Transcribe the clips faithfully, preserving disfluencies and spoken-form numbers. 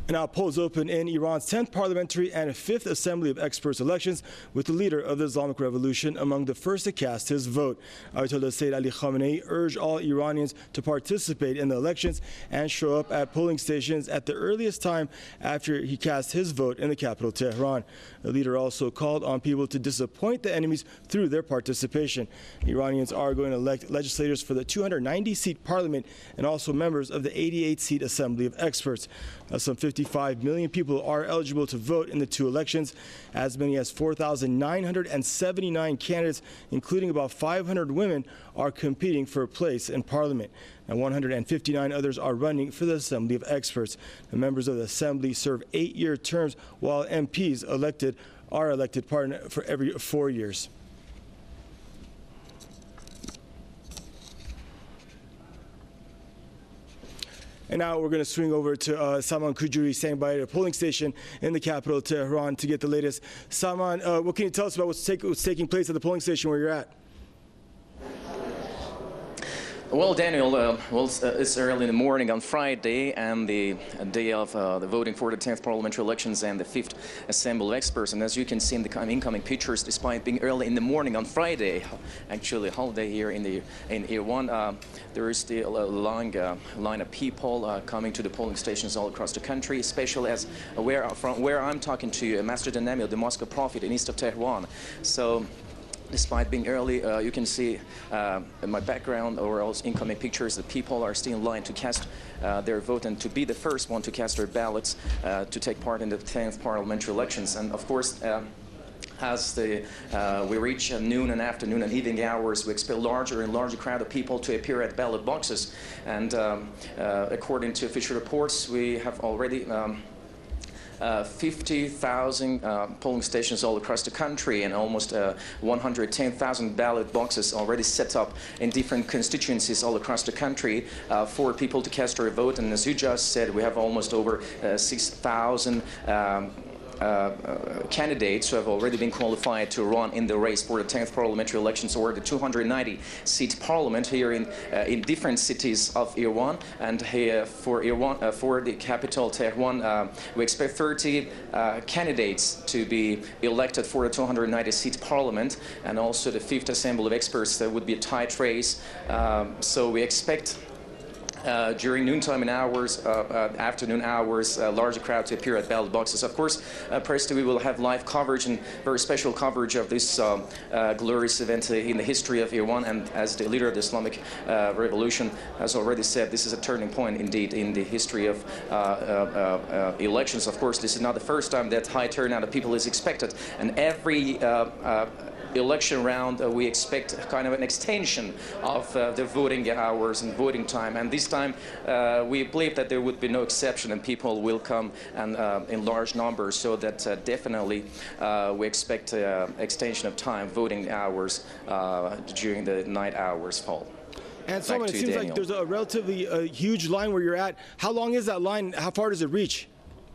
Now polls open in Iran's tenth parliamentary and fifth Assembly of Experts elections, with the leader of the Islamic Revolution among the first to cast his vote. Ayatollah Sayyid Ali Khamenei urged all Iranians to participate in the elections and show up at polling stations at the earliest time after he cast his vote in the capital, Tehran. The leader also called on people to disappoint the enemies through their participation. Iranians are going to elect legislators for the two hundred ninety seat parliament and also members of the eighty-eight seat Assembly of Experts. Uh, some fifty-five million people are eligible to vote in the two elections. As many as four thousand nine hundred seventy-nine candidates, including about five hundred women, are competing for a place in parliament. And one hundred fifty-nine others are running for the Assembly of Experts. The members of the Assembly serve eight-year terms, while M Ps elected are elected pardon, for every four years. And now we're going to swing over to uh, Saman Kujuri, standing by at a polling station in the capital, Tehran, to get the latest. Saman, uh, what can you tell us about what's, take, what's taking place at the polling station where you're at? Well, Daniel, uh, well, uh, it's early in the morning on Friday, and the day of uh, the voting for the tenth parliamentary elections and the fifth Assembly of Experts. And as you can see in the incoming pictures, despite being early in the morning on Friday, actually a holiday here in the in Iran, uh, there is still a long uh, line of people uh, coming to the polling stations all across the country, especially as uh, where from where I'm talking to you, Masjid al-Nami, the Mosque of Prophet in east of Tehran. So, despite being early, uh, you can see uh, in my background or else incoming pictures that people are still in line to cast uh, their vote and to be the first one to cast their ballots uh, to take part in the tenth parliamentary elections. And of course, um, as the, uh, we reach uh, noon and afternoon and evening hours, we expect larger and larger crowd of people to appear at ballot boxes. And um, uh, according to official reports, we have already um, Uh, fifty thousand uh, polling stations all across the country and almost uh, one hundred ten thousand ballot boxes already set up in different constituencies all across the country uh, for people to cast their vote. And as you just said, we have almost over uh, six thousand um, Uh, uh, candidates who have already been qualified to run in the race for the tenth parliamentary elections or the two hundred ninety seat parliament here in uh, in different cities of Iran. And here for Iran, uh, for the capital Tehran, uh, we expect thirty uh, candidates to be elected for the two hundred ninety seat parliament, and also the fifth Assembly of Experts. That would be a tight race. Um, so we expect Uh, during noontime and hours, uh, uh, afternoon hours, a uh, larger crowd to appear at ballot boxes. Of course, uh, Presto, we will have live coverage and very special coverage of this um, uh, glorious event in the history of Iran. And as the leader of the Islamic uh, Revolution has already said, this is a turning point indeed in the history of uh, uh, uh, elections. Of course, this is not the first time that high turnout of people is expected. And every uh, uh, election round, uh, we expect kind of an extension of uh, the voting hours and voting time. And this time, uh, we believe that there would be no exception, and people will come and uh, in large numbers. So that uh, definitely uh, we expect uh, extension of time, voting hours uh, during the night hours fall. And so it seems Daniel. like there's a relatively uh, huge line where you're at. How long is that line? How far does it reach?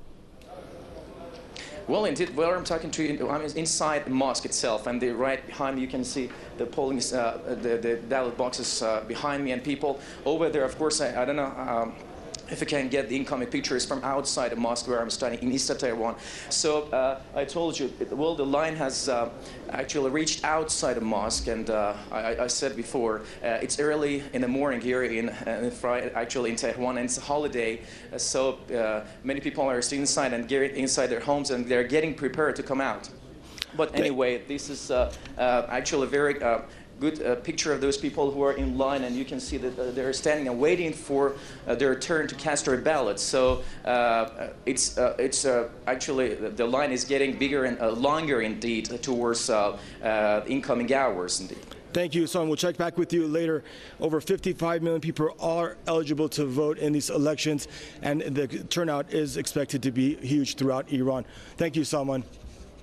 Well, indeed, where I'm talking to you, I'm inside the mosque itself, and the right behind me you can see the polling, uh, the, the ballot boxes uh, behind me, and people over there. Of course, I, I don't know um, if I can get the incoming pictures from outside the mosque where I'm standing in East of Tehran. So uh, I told you, well, the line has uh, actually reached outside the mosque, and uh, I, I said before, uh, it's early in the morning here in, uh, Friday, actually in Tehran, and it's a holiday, uh, so uh, many people are still inside and getting inside their homes, and they're getting prepared to come out. But anyway, this is uh, uh, actually a very uh, good uh, picture of those people who are in line, and you can see that uh, they're standing and waiting for uh, their turn to cast their ballots. So uh, it's uh, it's uh, actually the line is getting bigger and uh, longer indeed towards uh, uh, incoming hours indeed. Thank you, Son. We'll check back with you later. Over fifty-five million people are eligible to vote in these elections, and the turnout is expected to be huge throughout Iran. Thank you, Salman.